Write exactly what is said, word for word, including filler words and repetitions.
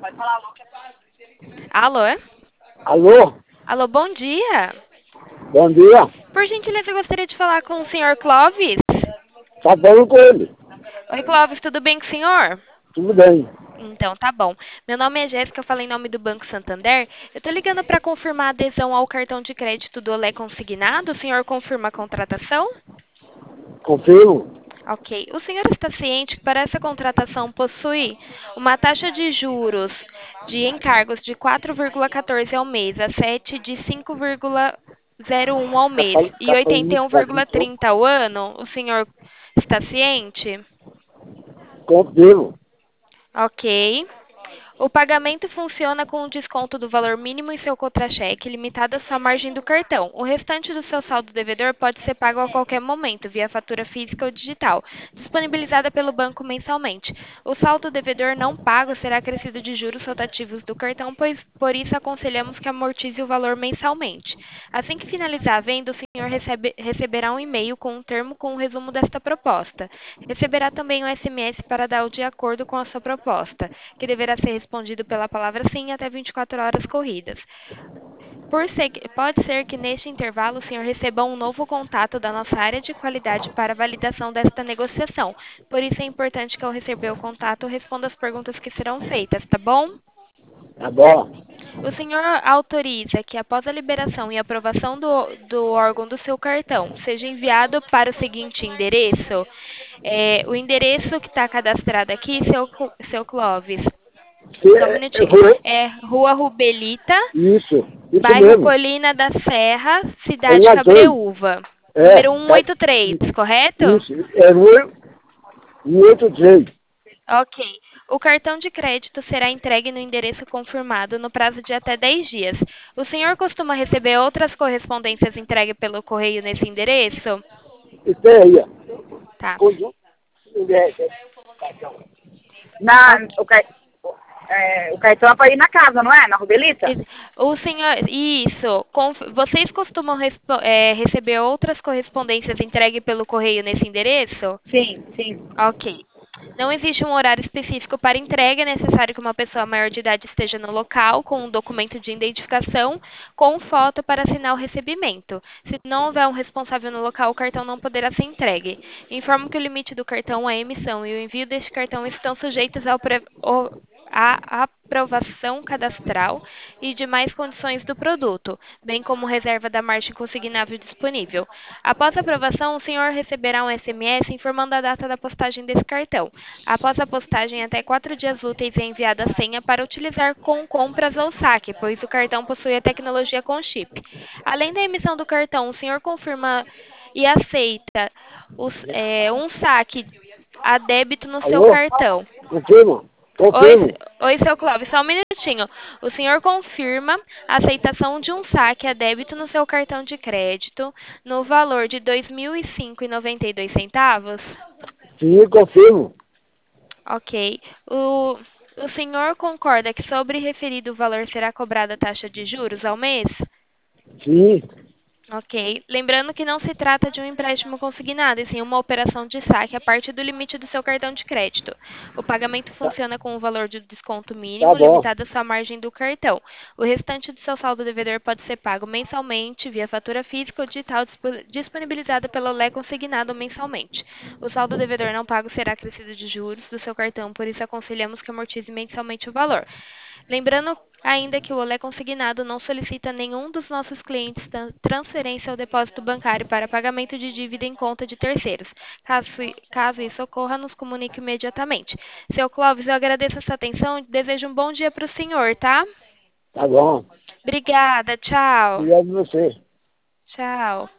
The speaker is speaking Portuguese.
Alô? Alô? Alô, bom dia. Bom dia. Por gentileza, eu gostaria de falar com o senhor Clóvis. Tá falando com ele. Oi, Clóvis, tudo bem com o senhor? Tudo bem. Então, tá bom. Meu nome é Jéssica, eu falei em nome do Banco Santander. Eu tô ligando para confirmar a adesão ao cartão de crédito do Olé Consignado. O senhor confirma a contratação? Confirmo? Ok. O senhor está ciente que para essa contratação possui uma taxa de juros de encargos de quatro vírgula quatorze ao mês, a sete de cinco vírgula zero um ao mês Capaz, e capaz oitenta e de um ficar vírgula aqui, trinta ao ano? O senhor está ciente? confirmo. Ok. O pagamento funciona com o desconto do valor mínimo em seu contra-cheque, limitado à sua margem do cartão. O restante do seu saldo devedor pode ser pago a qualquer momento, via fatura física ou digital, disponibilizada pelo banco mensalmente. O saldo devedor não pago será acrescido de juros rotativos do cartão, pois por isso aconselhamos que amortize o valor mensalmente. Assim que finalizar a venda, o senhor recebe- receberá um e-mail com um termo com o resumo desta proposta. Receberá também um S M S para dar o de acordo com a sua proposta, que deverá ser respondido pela palavra sim até vinte e quatro horas corridas. Por ser que- pode ser que neste intervalo o senhor receba um novo contato da nossa área de qualidade para validação desta negociação. Por isso é importante que ao receber o contato responda as perguntas que serão feitas, tá bom? Tá bom. O senhor autoriza que, após a liberação e aprovação do, do órgão do seu cartão, seja enviado para o seguinte endereço? É, o endereço que está cadastrado aqui, seu, Cl- seu Clóvis. Se, Só um é, eu minutinho. vou... É Rua Rubelita, Isso, isso bairro mesmo. Colina da Serra, cidade Colina três. Cabreúva. É, Número é, cento e oitenta e três, correto? isso, é rua cento e oitenta e três. Ok. O cartão de crédito será entregue no endereço confirmado no prazo de até dez dias. O senhor costuma receber outras correspondências entregues pelo correio nesse endereço? Isso aí, ó. Tá. Conjunto. É, é. Na, Ok. o, car, é, o cartão é para ir na casa, não é? Na Rubelita? Is- O senhor, isso. Conf- Vocês costumam respo- é, receber outras correspondências entregues pelo correio nesse endereço? Sim, sim. Ok. Não existe um horário específico para entrega, é necessário que uma pessoa maior de idade esteja no local com um documento de identificação com foto para assinar o recebimento. Se não houver um responsável no local, o cartão não poderá ser entregue. Informo que o limite do cartão, a emissão e o envio deste cartão estão sujeitos ao pre- o- à aprovação cadastral e demais condições do produto, bem como reserva da margem consignável disponível. Após a aprovação, o senhor receberá um S M S informando a data da postagem desse cartão. Após a postagem, até quatro dias úteis é enviada a senha para utilizar com compras ou saque, pois o cartão possui a tecnologia com chip. Além da emissão do cartão, o senhor confirma e aceita os- é, um saque a débito no seu Alô? cartão. Confirmo? Oi, Confirmo. se- oi, seu Clóvis, só um minutinho. O senhor confirma a aceitação de um saque a débito no seu cartão de crédito no valor de dois mil e cinco reais e noventa e dois centavos? Sim, confirmo. Ok. O, o senhor concorda que sobre referido valor será cobrada a taxa de juros ao mês? Sim. Ok. Lembrando que não se trata de um empréstimo consignado, e sim uma operação de saque a parte do limite do seu cartão de crédito. O pagamento Tá, funciona com o valor de desconto tá mínimo, bom. limitado à sua margem do cartão. O restante do seu saldo devedor pode ser pago mensalmente, via fatura física ou digital dispo- disponibilizada pelo Lé Consignado mensalmente. O saldo devedor não pago será acrescido de juros do seu cartão, por isso aconselhamos que amortize mensalmente o valor. Lembrando ainda que o Olé Consignado não solicita a nenhum dos nossos clientes tran- transferência ou depósito bancário para pagamento de dívida em conta de terceiros. Caso, i- caso isso ocorra, nos comunique imediatamente. Seu Clóvis, eu agradeço a sua atenção e desejo um bom dia para o senhor, tá? Tá bom. Obrigada, tchau. Obrigado a você. Tchau.